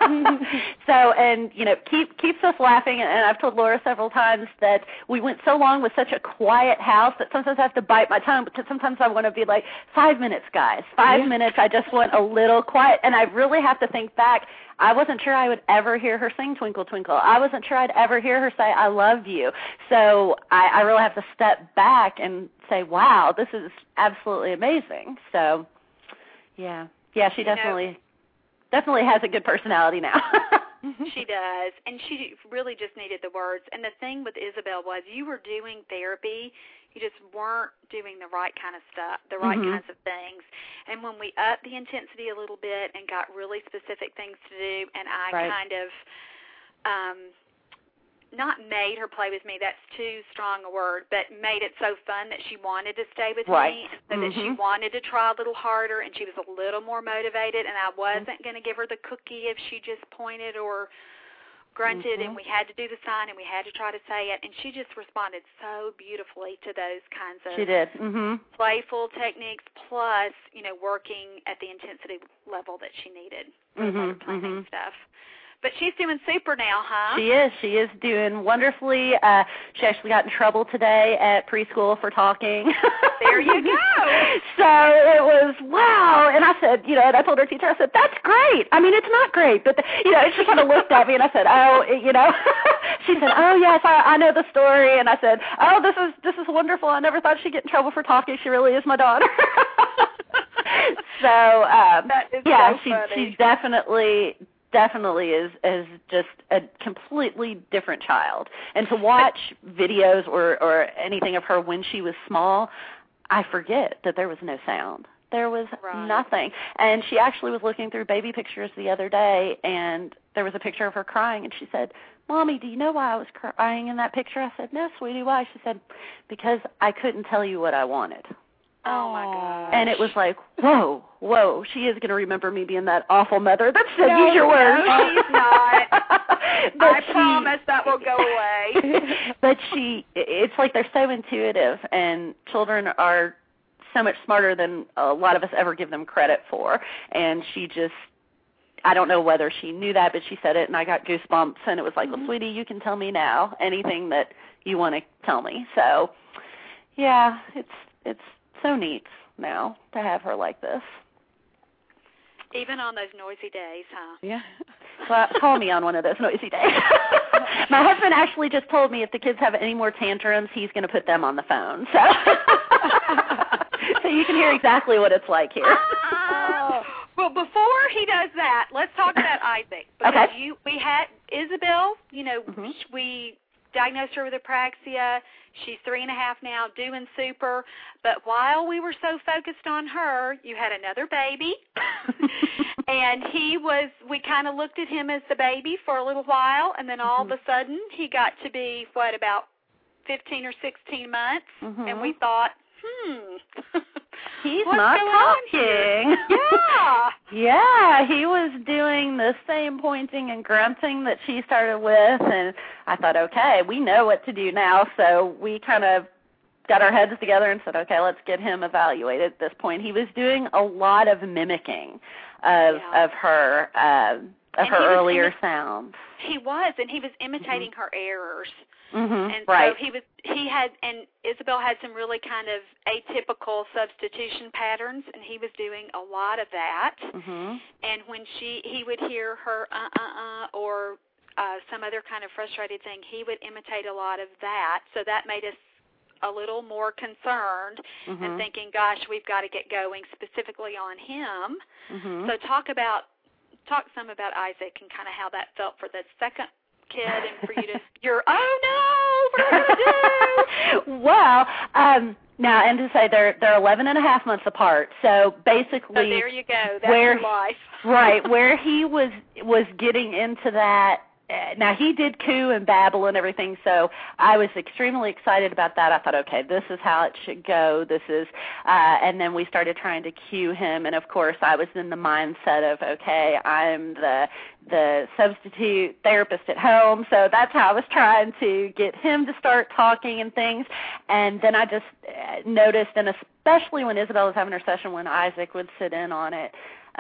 So, and, you know, keeps us laughing, and I've told Laura several times that we went so long with such a quiet house that sometimes I have to bite my tongue, because sometimes I want to be like, 5 minutes, guys, 5 minutes, I just want a little quiet, and I really have to think back. I wasn't sure I would ever hear her sing Twinkle, Twinkle. I wasn't sure I'd ever hear her say, I love you. So I really have to step back and say, wow, this is absolutely amazing. So, yeah, she definitely has a good personality now. She does, and she really just needed the words. And the thing with Isabel was you were doing therapy. You just weren't doing the right kind of stuff, the right kinds of things. And when we upped the intensity a little bit and got really specific things to do, and I kind of not made her play with me, that's too strong a word, but made it so fun that she wanted to stay with me, so that she wanted to try a little harder, and she was a little more motivated, and I wasn't going to give her the cookie if she just pointed or grunted, and we had to do the sign, and we had to try to say it, and she just responded so beautifully to those kinds of playful techniques, plus, you know, working at the intensity level that she needed for the playing stuff. But she's doing super now, huh? She is. She is doing wonderfully. She actually got in trouble today at preschool for talking. There you go. So it was, wow. And I said, you know, and I told her teacher, I said, that's great. I mean, it's not great. But, you know, she kind of looked at me, and I said, oh, you know. She said, oh, yes, I know the story. And I said, oh, this is wonderful. I never thought she'd get in trouble for talking. She really is my daughter. So, that is so funny. She definitely is just a completely different child. And to watch videos or anything of her when she was small, I forget that there was no sound. There was Right. nothing. And she actually was looking through baby pictures the other day, and there was a picture of her crying, and she said, Mommy, do you know why I was crying in that picture? I said, no, sweetie, why? She said, because I couldn't tell you what I wanted. Oh, my gosh. And it was like, whoa, she is going to remember me being that awful mother that said, use your words. No, she's not. But I promise that will go away. But it's like they're so intuitive, and children are so much smarter than a lot of us ever give them credit for. And she just, I don't know whether she knew that, but she said it, and I got goosebumps, and it was like, well, sweetie, you can tell me now anything that you want to tell me. So, yeah, it's so neat now to have her like this. Even on those noisy days, huh? Yeah. Well, call me on one of those noisy days. My husband actually just told me if the kids have any more tantrums, he's going to put them on the phone. So, so you can hear exactly what it's like here. Well, before he does that, let's talk about Isaac. Because Okay. we had Isabel, we diagnosed her with apraxia. She's 3.5 now, doing super. But while we were so focused on her, you had another baby. And we kind of looked at him as the baby for a little while, and then all of a sudden he got to be, about 15 or 16 months, and we thought, He's what's not going on talking. Yeah. Yeah, he was doing the same pointing and grunting that she started with, and I thought, okay, we know what to do now, so we kind of got our heads together and said, okay, let's get him evaluated at this point. He was doing a lot of mimicking of her earlier sounds. He was, and he was imitating her errors. And so and Isabel had some really kind of atypical substitution patterns, and he was doing a lot of that. And when he would hear her or some other kind of frustrated thing, he would imitate a lot of that. So that made us a little more concerned and thinking, gosh, we've got to get going specifically on him. So talk some about Isaac and kind of how that felt for the second kid and for you to, oh no, what are we going to do? Well, now, and to say they're 11 and a half months apart, so basically. So there you go, that's your life. Right, where he was getting into that. Now, he did coo and babble and everything, so I was extremely excited about that. I thought, okay, this is how it should go. This is, and then we started trying to cue him, and of course, I was in the mindset of, okay, I'm the substitute therapist at home, so that's how I was trying to get him to start talking and things. And then I just noticed, and especially when Isabel was having her session, when Isaac would sit in on it,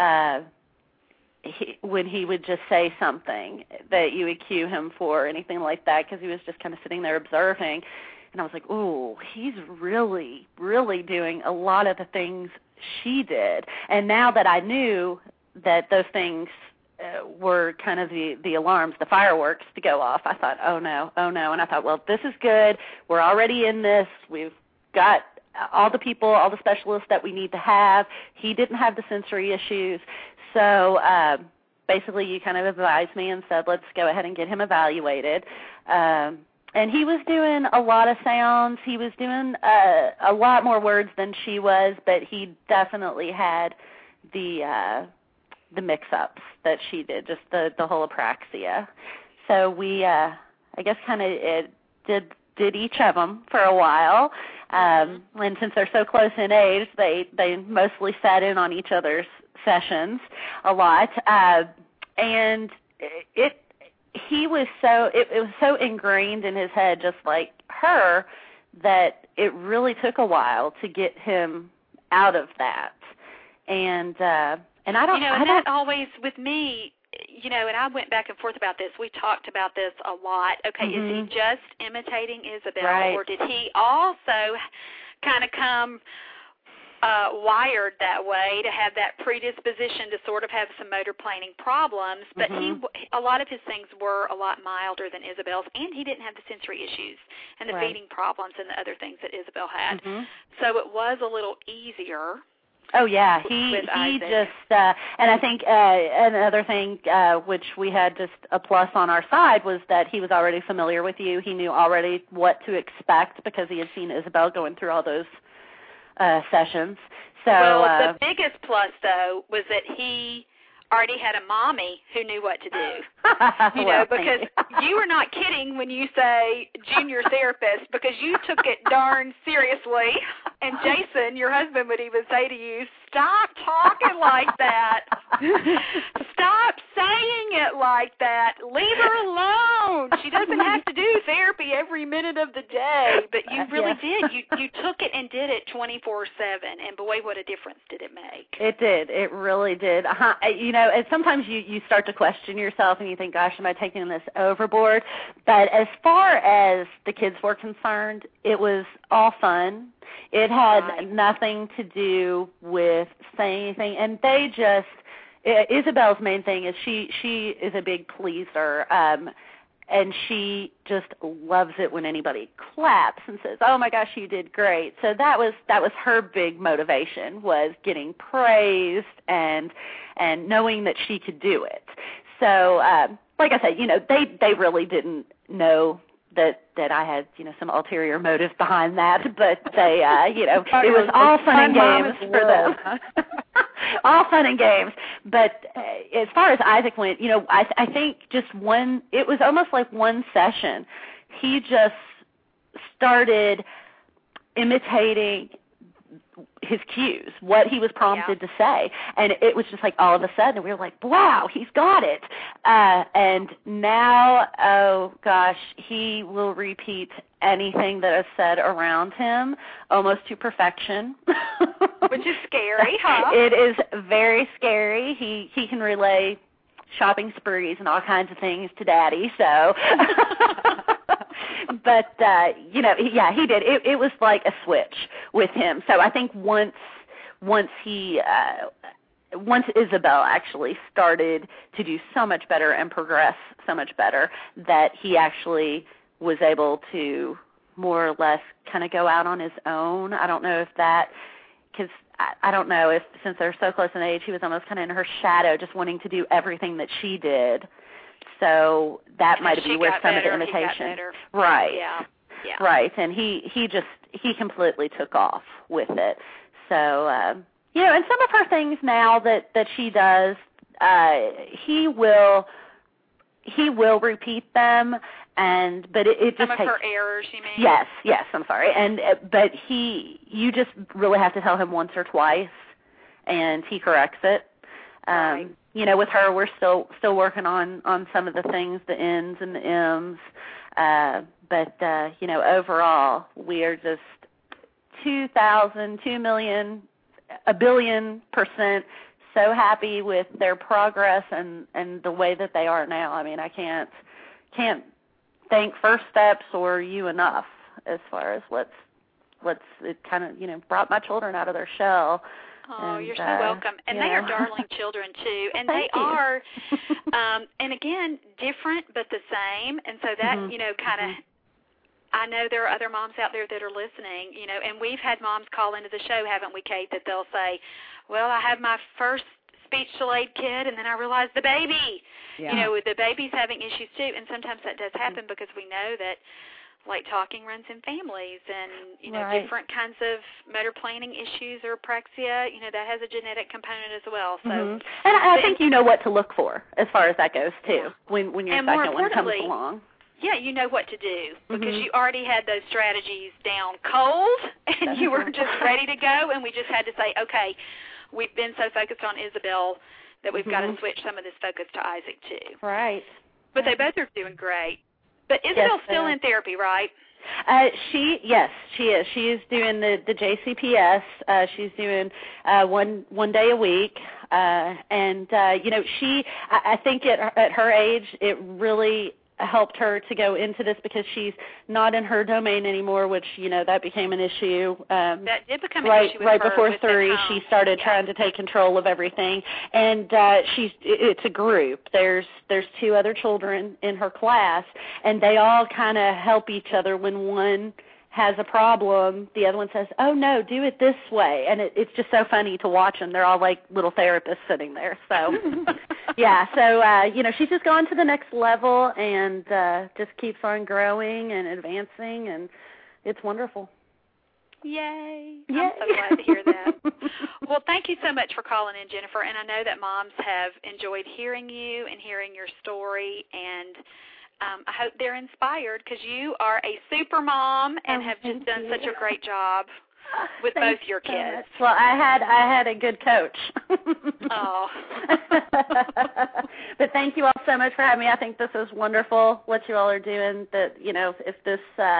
when he would just say something that you would cue him for or anything like that, because he was just kind of sitting there observing. And I was like, ooh, he's really, really doing a lot of the things she did. And now that I knew that those things were kind of the alarms, the fireworks to go off, I thought, oh no. And I thought, well, this is good. We're already in this. We've got all the people, all the specialists that we need to have. He didn't have the sensory issues. So basically you kind of advised me and said, let's go ahead and get him evaluated. And he was doing a lot of sounds. He was doing a lot more words than she was, but he definitely had the mix-ups that she did, just the whole apraxia. So we, I guess, kind of did each of them for a while. And since they're so close in age, they mostly sat in on each other's sessions a lot, and it was so ingrained in his head, just like her, that it really took a while to get him out of that. And I don't, and that always with me, and I went back and forth about this. We talked about this a lot. Okay, is he just imitating Isabel, or did he also kind of come wired that way to have that predisposition to sort of have some motor planning problems, but a lot of his things were a lot milder than Isabel's, and he didn't have the sensory issues and the feeding problems and the other things that Isabel had. So it was a little easier. Oh, yeah, he just, and I think another thing which we had just a plus on our side was that he was already familiar with you. He knew already what to expect because he had seen Isabel going through all those sessions. So well, the biggest plus, though, was that he already had a mommy who knew what to do. You know, because you were not kidding when you say junior therapist, because you took it darn seriously. And Jason, your husband, would even say to you, stop talking like that. Stop saying it like that. Leave her alone. She doesn't have to do therapy every minute of the day. But you really did. You took it and did it 24/7. And boy, what a difference did it make. It did. It really did. You know, and sometimes you start to question yourself and you think, gosh, am I taking this overboard? But as far as the kids were concerned, it was all fun. It had nothing to do with saying anything. And they just, Isabel's main thing is she is a big pleaser. And she just loves it when anybody claps and says, "Oh my gosh, you did great." So that was her big motivation, was getting praised and knowing that she could do it. So like I said, you know, they really didn't know that I had, you know, some ulterior motive behind that, but they it was all fun and games for them. All fun and games. But as far as Isaac went, you know, I think just it was almost like one session. He just started imitating his cues, what he was prompted to say. And it was just like all of a sudden we were like, wow, he's got it. And now, oh gosh, he will repeat anything that is said around him almost to perfection. Which is scary, huh? It is very scary. He can relay shopping sprees and all kinds of things to Daddy, so. But, you know, yeah, he did. It was like a switch with him. So I think once Isabel actually started to do so much better and progress so much better, that he actually was able to more or less kind of go out on his own. I don't know if that, because I don't know if, since they're so close in age, he was almost kind of in her shadow, just wanting to do everything that she did. So that might have been where some of the imitation, right? Yeah. Right. And he completely took off with it. So you know, and some of her things now that she does, he will repeat them, but it just some of takes, her errors, you mean? Yes. I'm sorry. But you just really have to tell him once or twice, and he corrects it. Right. You know, with her, we're still working on some of the things, the N's and the M's. But you know, overall, we are just 2,000, 2 million, 1 billion% so happy with their progress and the way that they are now. I mean, I can't thank First Steps or you enough as far as it kind of, you know, brought my children out of their shell. Oh, you're so welcome. And they are darling children, too. And they are, and again, different but the same. And so that, you know, kind of, I know there are other moms out there that are listening, you know, and we've had moms call into the show, haven't we, Kate, that they'll say, well, I had my first speech delayed kid, and then I realized the baby, you know, the baby's having issues, too. And sometimes that does happen because we know that late talking runs in families, and, you know, different kinds of motor planning issues or apraxia, you know, that has a genetic component as well. So, and I think you know what to look for as far as that goes, too, when your second one comes along. Yeah, you know what to do because you already had those strategies down cold, and you were just ready to go, and we just had to say, okay, we've been so focused on Isabel that we've got to switch some of this focus to Isaac, too. Right. But they both are doing great. But Isabel's still in therapy, right? She is. She is doing the JCPS. She's doing one day a week, and you know, I think at her age, it really helped her to go into this because she's not in her domain anymore, which, you know, that became an issue. That did become an issue with right her before with 3, she started trying to take control of everything, and it's a group. There's 2 other children in her class, and they all kind of help each other. When one has a problem, the other one says, oh, no, do it this way. And it's just so funny to watch them. They're all like little therapists sitting there. So, yeah, so, you know, she's just gone to the next level and just keeps on growing and advancing, and it's wonderful. Yay. Yay. I'm so glad to hear that. Well, thank you so much for calling in, Jennifer, and I know that moms have enjoyed hearing you and hearing your story, and I hope they're inspired because you are a super mom and have just done such a great job with both your kids. Much. Well, I had a good coach. Oh. But thank you all so much for having me. I think this is wonderful what you all are doing. That if this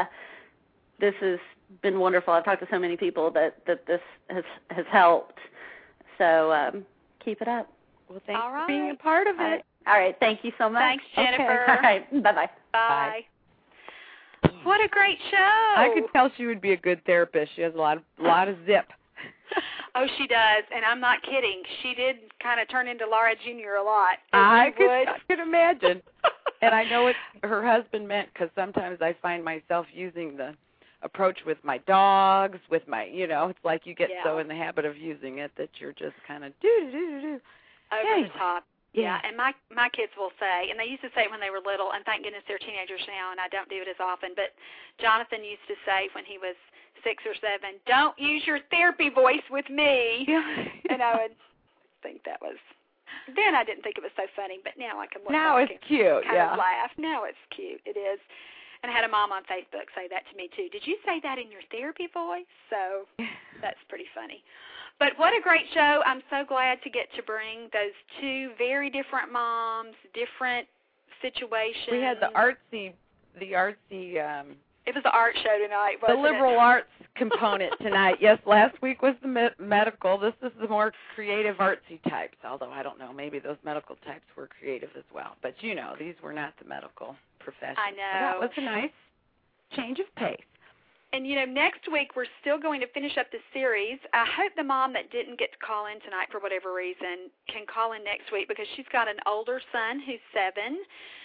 has been wonderful. I've talked to so many people that this has helped. So keep it up. Well, thanks for being a part of it. All right. Thank you so much. Thanks, Jennifer. Okay. All right. Bye-bye. Bye. What a great show. I could tell she would be a good therapist. She has a lot of zip. Oh, she does, and I'm not kidding. She did kind of turn into Laura Jr. a lot. I could imagine. And I know what her husband meant because sometimes I find myself using the approach with my dogs, with my, it's like you get so in the habit of using it that you're just kind of do. Over the top. Yeah, and my kids will say, and they used to say it when they were little, and thank goodness they're teenagers now, and I don't do it as often, but Jonathan used to say when he was 6 or 7, don't use your therapy voice with me. And I would think that was, then I didn't think it was so funny, but now I can look back it's cute, kind of laugh. Now it's cute. It is. And I had a mom on Facebook say that to me, too. Did you say that in your therapy voice? So that's pretty funny. But what a great show. I'm so glad to get to bring those two very different moms, different situations. We had the artsy it was the art show tonight, wasn't the liberal arts component tonight. Yes, last week was the medical. This is the more creative artsy types, although I don't know, maybe those medical types were creative as well. But, these were not the medical professions. I know. So that was a nice change of pace. And, next week we're still going to finish up the series. I hope the mom that didn't get to call in tonight for whatever reason can call in next week because she's got an older son who's 7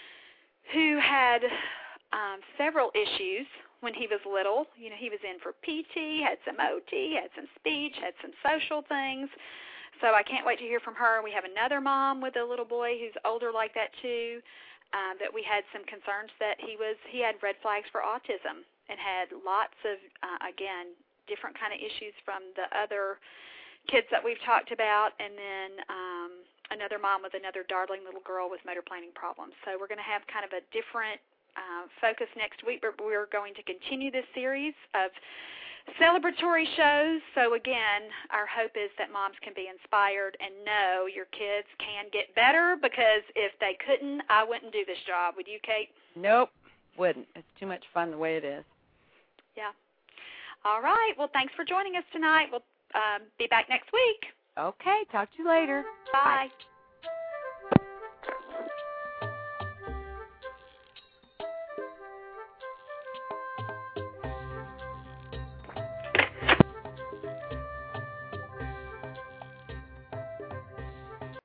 who had several issues when he was little. He was in for PT, had some OT, had some speech, had some social things. So I can't wait to hear from her. We have another mom with a little boy who's older like that too, that we had some concerns that he had red flags for autism and had lots of, again, different kind of issues from the other kids that we've talked about, and then another mom with another darling little girl with motor planning problems. So we're going to have kind of a different focus next week, but we're going to continue this series of celebratory shows. So again, our hope is that moms can be inspired and know your kids can get better, because if they couldn't, I wouldn't do this job. Would you, Kate? Nope, wouldn't. It's too much fun the way it is. Yeah. All right. Well, thanks for joining us tonight. We'll be back next week. Okay. Talk to you later. Bye. Bye.